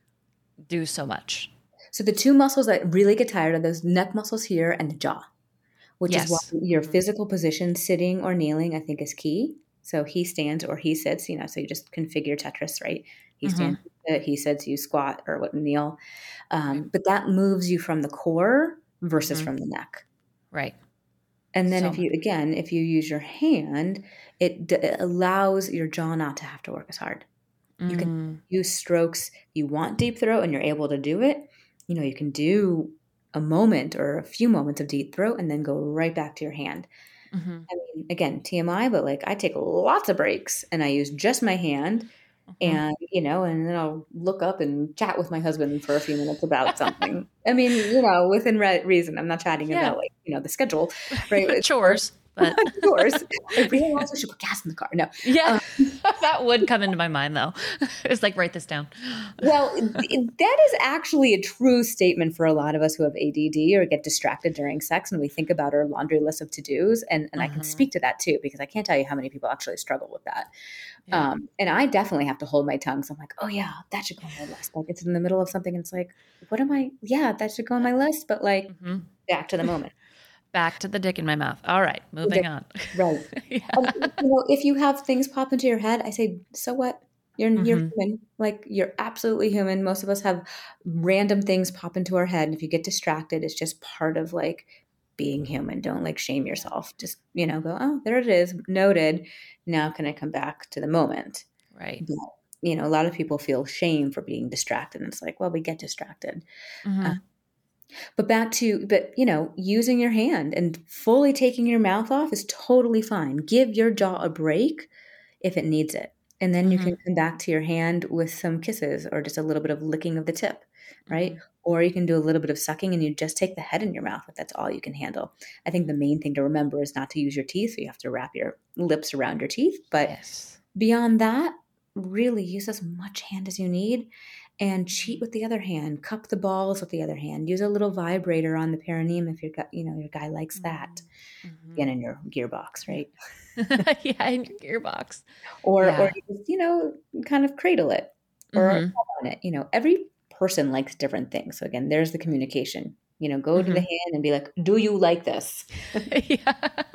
do so much. So the two muscles that really get tired are those neck muscles here and the jaw, which is why Yes. your Mhm. physical position, sitting or kneeling, I think is key. So he stands or he sits, you know, so you just configure Tetris, right? He stands, Mhm. uh, he sits, you squat or what kneel. Um, Right. but that moves you from the core versus Mhm. from the neck. Right. And then So if you, much. again, if you use your hand, it, d- it allows your jaw not to have to work as hard. You can Mm. use strokes. You want deep throat and you're able to do it. You know, you can do a moment or a few moments of deep throat and then go right back to your hand. Mhm. I mean, again, T M I, but like I take lots of breaks and I use just my hand Mhm. and, you know, and then I'll look up and chat with my husband for a few minutes about something. I mean, you know, within re- reason. I'm not chatting Yeah. about like, you know, the schedule, right? It's Chores, but yours. I realize I should put gas in the car. No. yeah, Um, that would come into my mind though. It's like write this down. Well, it- that is actually a true statement for a lot of us who have A D D or get distracted during sex, and we think about our laundry list of to-dos. And, and I can Mhm. speak to that too, because I can't tell you how many people actually struggle with that. Yeah. Um, and I definitely have to hold my tongue. So I'm like, oh yeah, that should go on my list. Like it's in the middle of something and it's like, what am I? Yeah, that should go on my list. But like Mhm. back to the moment. Back to the dick in my mouth. All right, moving on. Right. Yeah. And, you know, if you have things pop into your head, I say, so what? You're you're Mhm. human. Like you're absolutely human. Most of us have random things pop into our head, and if you get distracted, it's just part of like being human. Don't like shame yourself. Just you know, go, oh, there it is, noted. Now can I come back to the moment? Right. But, you know, a lot of people feel shame for being distracted, and it's like, well, we get distracted. Uh, Mhm. but back to, but you know, using your hand and fully taking your mouth off is totally fine. Give your jaw a break if it needs it. And then you can Mhm. come back to your hand with some kisses or just a little bit of licking of the tip, right? Mhm. Or you can do a little bit of sucking and you just take the head in your mouth if that's all you can handle. I think the main thing to remember is not to use your teeth. So you have to wrap your lips around your teeth. But Yes. beyond that, really use as much hand as you need and cheat with the other hand. Cup the balls with the other hand. Use a little vibrator on the perineum if your guy, you know, your guy likes that. Mhm. Again, in your gearbox, right? Yeah, in your gearbox. Or or Yeah. you just, you know, kind of cradle it or Mhm. tug on it. You know, every person likes different things. So again, there's the communication. You know, go to the Mhm. hand and be like, "Do you like this? Yeah.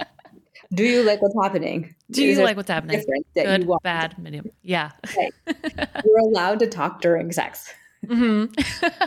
Do you like what's happening? Do Is you there like what's something happening? different that you Good, want?" bad, medium. Yeah. Right. You're allowed to talk during sex. Mhm.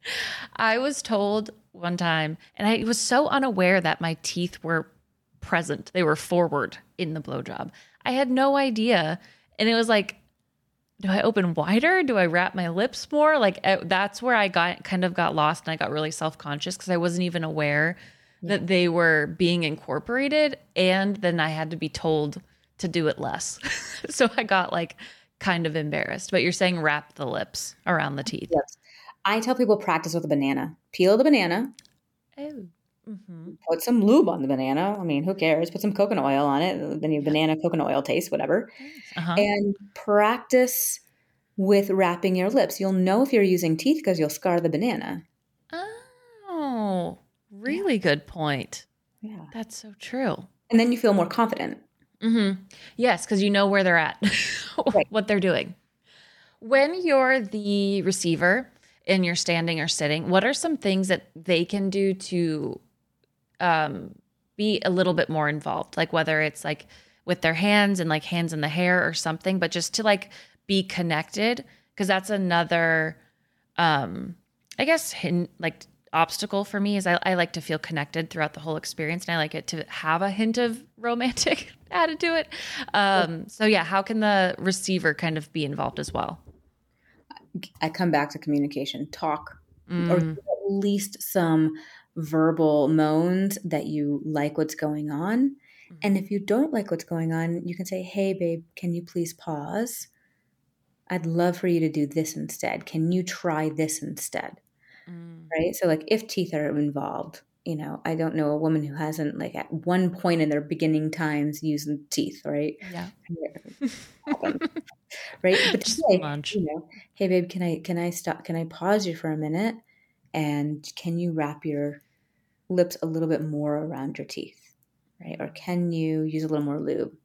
I was told one time, and I was so unaware that my teeth were present. They were forward in the blowjob. I had no idea. And it was like, do I open wider? Do I wrap my lips more? Like uh, that's where I got kind of got lost, and I got really self-conscious because I wasn't even aware yeah. that they were being incorporated. And then I had to be told to do it less. So I got like kind of embarrassed. But you're saying wrap the lips around the teeth. Yes. I tell people practice with a banana. Peel the banana. Oh. Mm-hmm. Put some lube on the banana. I mean, who cares? Put some coconut oil on it. Then your yeah. banana coconut oil taste, whatever. Uh-huh. And practice with wrapping your lips. You'll know if you're using teeth because you'll scar the banana. Oh, really yeah. good point. Yeah. That's so true. And then you feel more confident. Mm-hmm. Yes, because you know where they're at, right. what they're doing. When you're the receiver and you're standing or sitting, what are some things that they can do to um, be a little bit more involved? Like whether it's like with their hands and like hands in the hair or something, but just to like be connected, because that's another, um, I guess, hin- like obstacle for me is I, I like to feel connected throughout the whole experience, and I like it to have a hint of romantic added to it. Um, so yeah, how can the receiver kind of be involved as well? I come back to communication, talk, Mm. or at least some verbal moans that you like what's going on. Mm-hmm. And if you don't like what's going on, you can say, hey, babe, can you please pause? I'd love for you to do this instead. Can you try this instead? Mm. Right? So like if teeth are involved, you know, I don't know a woman who hasn't like at one point in their beginning times used teeth, right? Yeah. Right. But just say, lunch. You know, hey babe, can I can I stop can I pause you for a minute? And can you wrap your lips a little bit more around your teeth? Right? Or can you use a little more lube?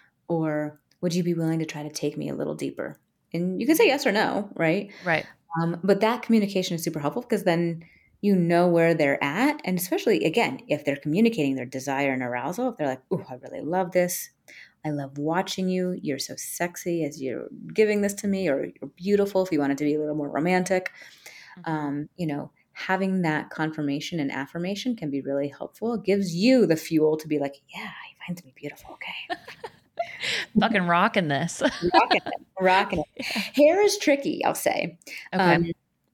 Or would you be willing to try to take me a little deeper? And you can say yes or no, right? Right. Um, but that communication is super helpful because then you know where they're at. And especially, again, if they're communicating their desire and arousal, if they're like, oh, I really love this. I love watching you. You're so sexy as you're giving this to me, or you're beautiful if you want it to be a little more romantic. Mm-hmm. Um, you know, having that confirmation and affirmation can be really helpful. It gives you the fuel to be like, yeah, he finds me beautiful. Okay. Fucking rocking this. rocking it. Rocking it. Yeah. Hair is tricky, I'll say. Okay. Um,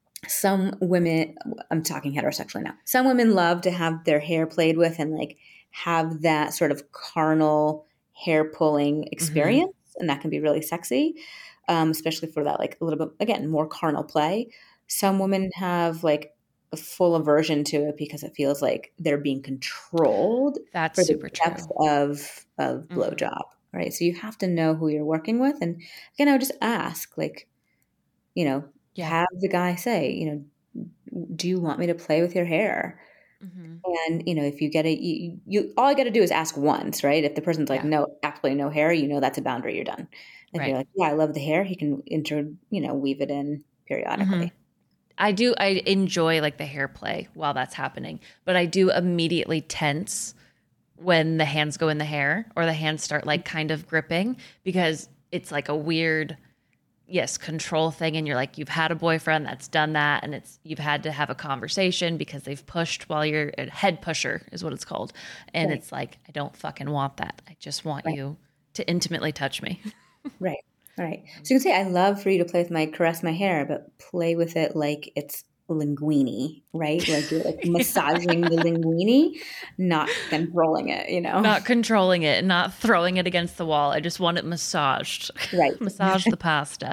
some women, I'm talking heterosexually now, some women love to have their hair played with and like have that sort of carnal hair pulling experience. Mm-hmm. And that can be really sexy, um, especially for that, like a little bit, again, more carnal play. Some women have like a full aversion to it because it feels like they're being controlled. That's for super the depth true. Of, of Mm-hmm. blowjob, right? So you have to know who you're working with. And again, I would just ask, like, you know, yeah. have the guy say, you know, do you want me to play with your hair? Mm-hmm. And, you know, if you get it, you, you all I got to do is ask once, right? If the person's like, yeah. no, absolutely no hair, you know, that's a boundary, you're done. If right. you're like, yeah, I love the hair, he can inter, you know, weave it in periodically. Mm-hmm. I do. I enjoy like the hair play while that's happening, but I do immediately tense when the hands go in the hair or the hands start like kind of gripping, because it's like a weird, yes, control thing. And you're like, you've had a boyfriend that's done that. And it's, you've had to have a conversation because they've pushed while you're a head pusher is what it's called. And right. it's like, I don't fucking want that. I just want right. you to intimately touch me. Right. Right. So you can say, I love for you to play with my, caress my hair, but play with it like it's linguine, right? Like you're like massaging the linguine, not controlling it, you know? Not controlling it, not throwing it against the wall. I just want it massaged. Right. Massage the pasta.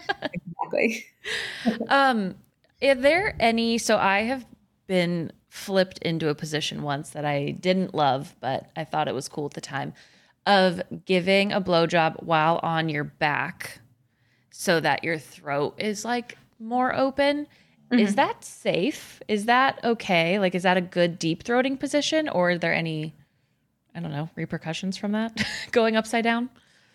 Exactly. um, are there any, so I have been flipped into a position once that I didn't love, but I thought it was cool at the time, of giving a blowjob while on your back so that your throat is like more open. Mm-hmm. Is that safe? Is that okay? Like, is that a good deep throating position, or are there any, I don't know, repercussions from that going upside down?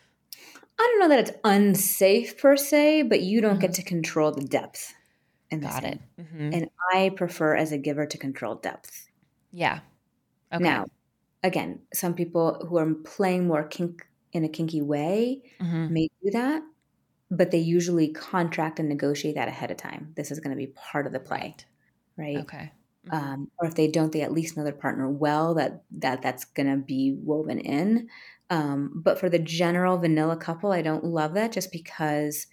I don't know that it's unsafe per se, but you don't mm-hmm. get to control the depth. In Got it. Mm-hmm. And I prefer as a giver to control depth. Yeah. Okay. Now, again, some people who are playing more kink in a kinky way mm-hmm. may do that, but they usually contract and negotiate that ahead of time. This is going to be part of the play. Right. right? Okay. Mhm. Um, or if they don't, they at least know their partner well, that that that's gonna be woven in. Um, but for the general vanilla couple, I don't love that just because,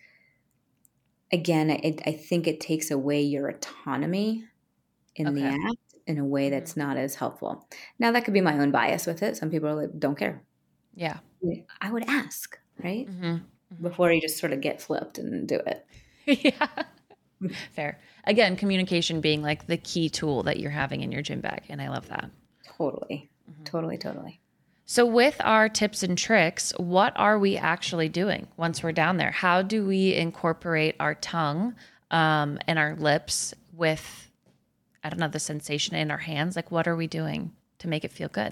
again, I, I think it takes away your autonomy in the Okay. act in a way Mhm. that's not as helpful. Now, that could be my own bias with it. Some people are like, don't care. Yeah. I would ask, right? Mhm. Mhm. Before you just sort of get flipped and do it. Yeah. Fair. Again, communication being like the key tool that you're having in your gym bag. And I love that. Totally. Totally, totally. So, with our tips and tricks, what are we actually doing once we're down there? How do we incorporate our tongue um, and our lips with, I don't know, the sensation in our hands? Like, what are we doing to make it feel good?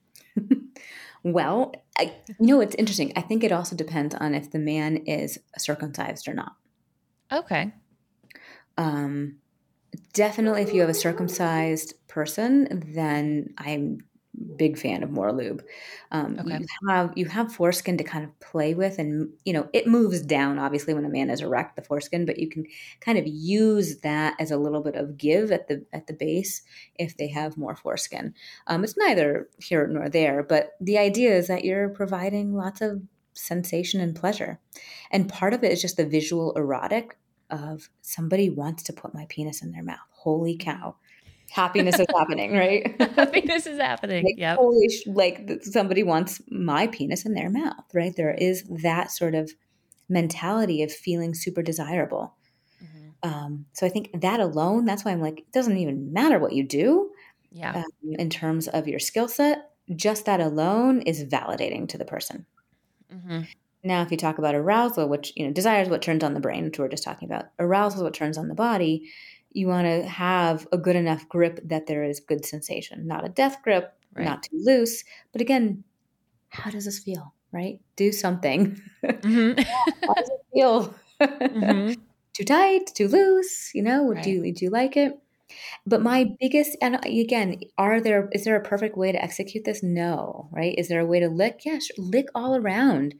Well, I, you know, it's interesting. I think it also depends on if the man is circumcised or not. Okay. Um, definitely, if you have a circumcised person, then I'm a big fan of more lube. Um, Okay. you have you have foreskin to kind of play with, and you know it moves down obviously when a man is erect, the foreskin, but you can kind of use that as a little bit of give at the at the base if they have more foreskin. Um, it's neither here nor there, but the idea is that you're providing lots of sensation and pleasure, and part of it is just the visual erotic of somebody wants to put my penis in their mouth. Holy cow. Happiness is happening, right? Happiness is happening. Like, Yep. holy, sh- like th- somebody wants my penis in their mouth, right? There is that sort of mentality of feeling super desirable. Mhm. Um, so I think that alone, that's why I'm like, it doesn't even matter what you do Yeah. um, in terms of your skill set. Just that alone is validating to the person. hmm Now, if you talk about arousal, which, you know, desire is what turns on the brain, which we we're just talking about. Arousal is what turns on the body. You want to have a good enough grip that there is good sensation, not a death grip, Right. not too loose. But again, how does this feel, right? Do something. hmm How does it feel? hmm Too tight, too loose, you know, do Right. you, do you like it? But my biggest, and again, are there, is there a perfect way to execute this? No, right? Is there a way to lick? Yeah, sure. Lick all around.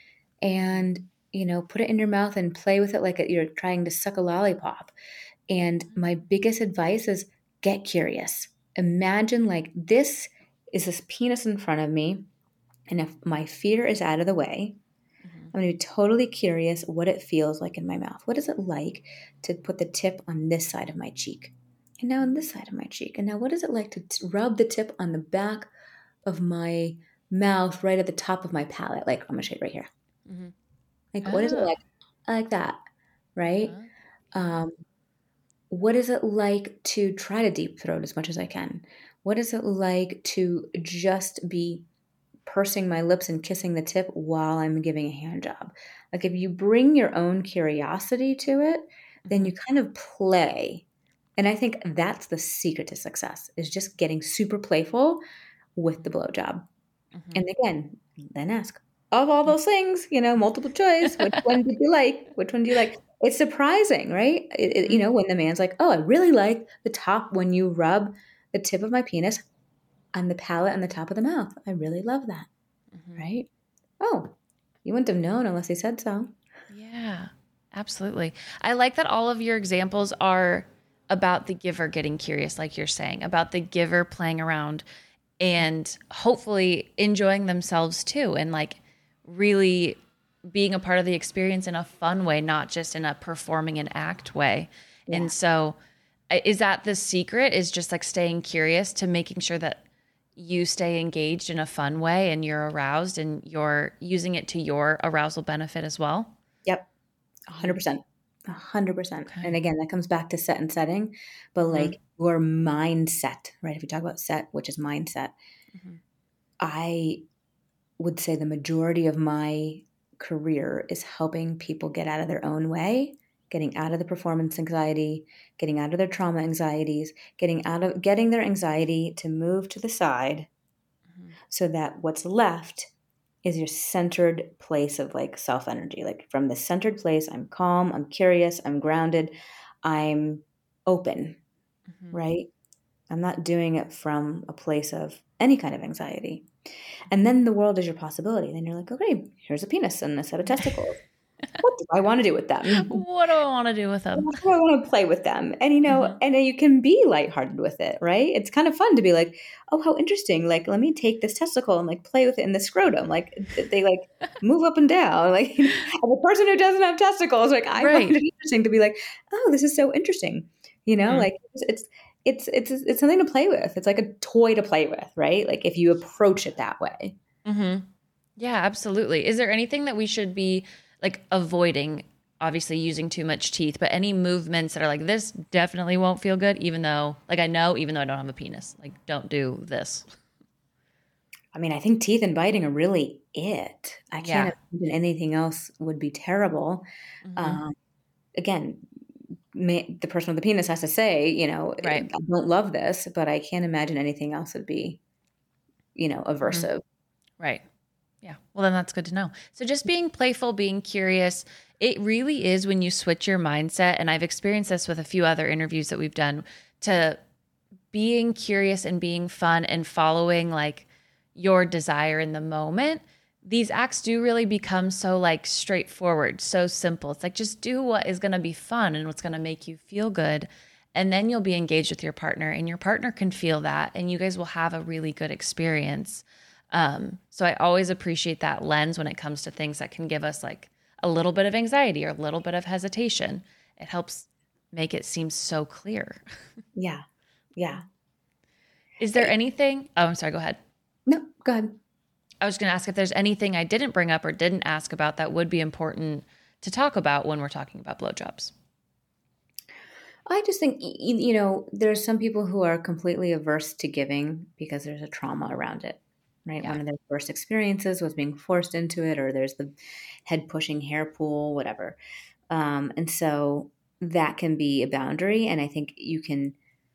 And you know put it in your mouth and play with it like you're trying to suck a lollipop. And my biggest advice is get curious. Imagine like this is this penis in front of me, and if my fear is out of the way, hmm I'm going to be totally curious what it feels like in my mouth. What is it like to put the tip on this side of my cheek, and now on this side of my cheek, and now what is it like to t- rub the tip on the back of my mouth right at the top of my palate? Like, I'm going to show you right here. hmm Like, what is it Oh. like? I like that, right? Uh-huh. Um, what is it like to try to deep throat as much as I can? What is it like to just be pursing my lips and kissing the tip while I'm giving a hand job? Like, if you bring your own curiosity to it, then hmm you kind of play. And I think that's the secret to success is just getting super playful with the blowjob. hmm And again, then ask, of all those things, you know, multiple choice, which one did you like? Which one do you like? It's surprising, right? It, it- you know, when the man's like, oh, I really like the top when you rub the tip of my penis on the palate on the top of the mouth. I really love that, hmm right? Oh, you wouldn't have known unless he said so. Yeah, absolutely. I like that all of your examples are about the giver getting curious, like you're saying, about the giver playing around and hopefully enjoying themselves too, and like really being a part of the experience in a fun way, not just in a performing an act way. Yeah. And so, i- is that the secret? Is just like staying curious to making sure that you stay engaged in a fun way and you're aroused and you're using it to your arousal benefit as well? Yep. A hundred percent. A hundred percent. Okay. And again, that comes back to set and setting, but Mhm. like your mindset, right? If you talk about set, which is mindset, Mhm. I would say the majority of my career is helping people get out of their own way, getting out of the performance anxiety, getting out of their trauma anxieties, getting out of getting their anxiety to move to the side Mhm. so that what's left is your centered place of like self energy. Like from the centered place, I'm calm, I'm curious, I'm grounded, I'm open, Mhm. right? I'm not doing it from a place of any kind of anxiety. And then the world is your possibility. Then you're like, okay, here's a penis and a set of testicles. what do I want to do with them? What do I want to do with them? What do I want to play with them? And, you know, Mhm. and then you can be lighthearted with it, right? It's kind of fun to be like, oh, how interesting. Like, let me take this testicle and like play with it in the scrotum. Like they like move up and down. Like, and the person who doesn't have testicles, like I Right. find it interesting to be like, oh, this is so interesting. You know, Mhm. like it's, it's, it's, it's, it's something to play with. It's like a toy to play with, right? Like if you approach it that way. Mm-hmm. Yeah, absolutely. Is there anything that we should be like avoiding? Obviously using too much teeth, but any movements that are like, this definitely won't feel good, even though like I know, even though I don't have a penis, like don't do this. I mean, I think teeth and biting are really it. I Yeah. can't imagine anything else would be terrible. Mhm. Um, again, may, the person with the penis has to say, you know, Right. I don't love this, but I can't imagine anything else would be, you know, aversive. Right. Yeah. Well, then that's good to know. So just being playful, being curious, it really is when you switch your mindset. And I've experienced this with a few other interviews that we've done, to being curious and being fun and following like your desire in the moment. These acts do really become so like straightforward, so simple. It's like, just do what is going to be fun and what's going to make you feel good. And then you'll be engaged with your partner, and your partner can feel that, and you guys will have a really good experience. Um, so I always appreciate that lens when it comes to things that can give us like a little bit of anxiety or a little bit of hesitation. It helps make it seem so clear. Yeah. Yeah. Is there anything? Oh, I'm sorry. Go ahead. No, go ahead. I was going to ask if there's anything I didn't bring up or didn't ask about that would be important to talk about when we're talking about blowjobs. I just think, you know, there's some people who are completely averse to giving because there's a trauma around it. Right. Yeah. One of their first experiences was being forced into it, or there's the head pushing hair pull, whatever. Um, and so that can be a boundary. And I think you can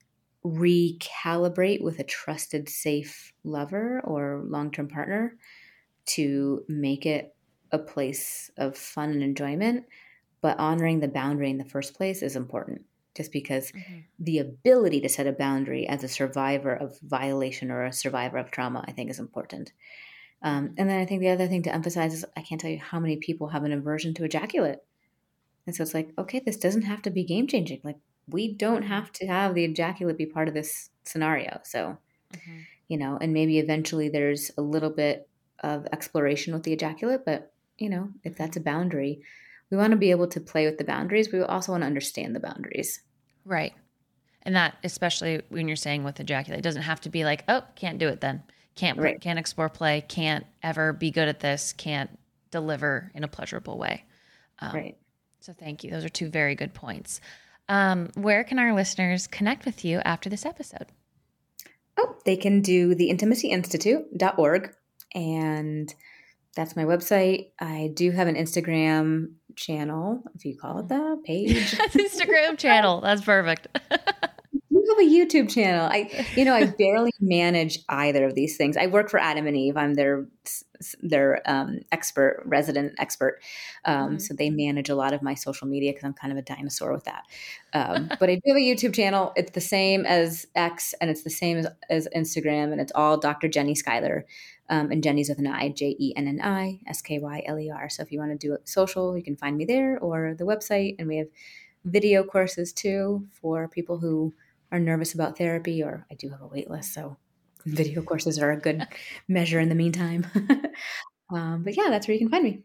recalibrate with a trusted, safe lover or long-term partner to make it a place of fun and enjoyment. But honoring the boundary in the first place is important, just because Mm-hmm. the ability to set a boundary as a survivor of violation or a survivor of trauma, I think, is important. Um, and then I think the other thing to emphasize is I can't tell you how many people have an aversion to ejaculate. And so it's like, okay, this doesn't have to be game changing. Like, we don't have to have the ejaculate be part of this scenario. So, Mm-hmm. you know, and maybe eventually there's a little bit of exploration with the ejaculate, but, you know, if that's a boundary, we want to be able to play with the boundaries. We also want to understand the boundaries. Right. And that, especially when you're saying with ejaculate, it doesn't have to be like, oh, can't do it then. Can't, Right. can't explore play. Can't ever be good at this. Can't deliver in a pleasurable way. Um, Right. So thank you. Those are two very good points. Um, where can our listeners connect with you after this episode? Oh, they can do the intimacy institute dot org, and that's my website. I do have an Instagram channel, if you call it that, page. Instagram channel. That's perfect. You have a YouTube channel. I, you know, I barely manage either of these things. I work for Adam and Eve. I'm their their um, expert, resident expert. Um, Mm-hmm. So they manage a lot of my social media because I'm kind of a dinosaur with that. Um, but I do have a YouTube channel. It's the same as X, and it's the same as, as Instagram, and it's all Doctor Jenny Schuyler. Um, and Jenny's with an I, J E N N I S K Y L E R. So if you want to do it social, you can find me there, or the website. And we have video courses too for people who are nervous about therapy, or I do have a wait list, so video courses are a good measure in the meantime. um, but yeah, that's where you can find me.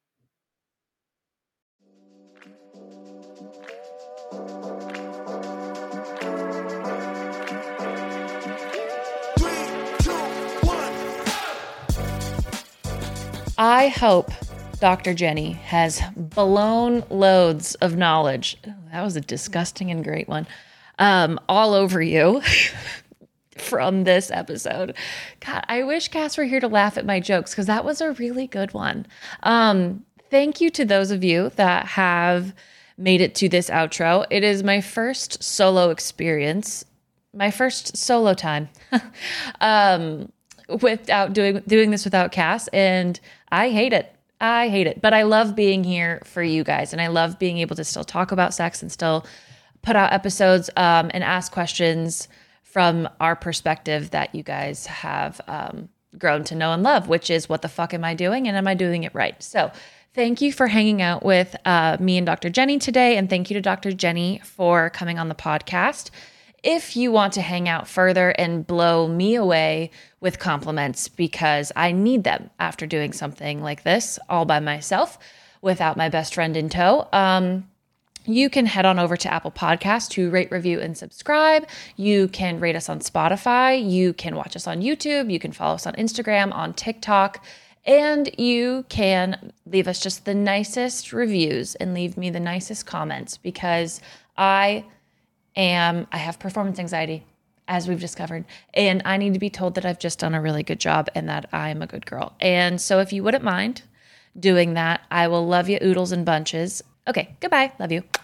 I hope Doctor Jenny has blown loads of knowledge. Ooh, that was a disgusting and great one. Um, all over you from this episode. God, I wish Cass were here to laugh at my jokes because that was a really good one. Um, thank you to those of you that have made it to this outro. It is my first solo experience, my first solo time um, without doing doing this without Cass, and I hate it. I hate it, but I love being here for you guys, and I love being able to still talk about sex and still put out episodes um, and ask questions from our perspective that you guys have um, grown to know and love, which is what the fuck am I doing and am I doing it right? So Thank you for hanging out with uh, me and Doctor Jenny today, and thank you to Doctor Jenny for coming on the podcast. If you want to hang out further and blow me away with compliments, because I need them after doing something like this all by myself without my best friend in tow, um, you can head on over to Apple Podcasts to rate, review, and subscribe. You can rate us on Spotify. You can watch us on YouTube. You can follow us on Instagram, on TikTok, and you can leave us just the nicest reviews and leave me the nicest comments, because I am, I have performance anxiety, as we've discovered, and I need to be told that I've just done a really good job and that I am a good girl. And so if you wouldn't mind doing that, I will love you oodles and bunches. Okay, goodbye. Love you.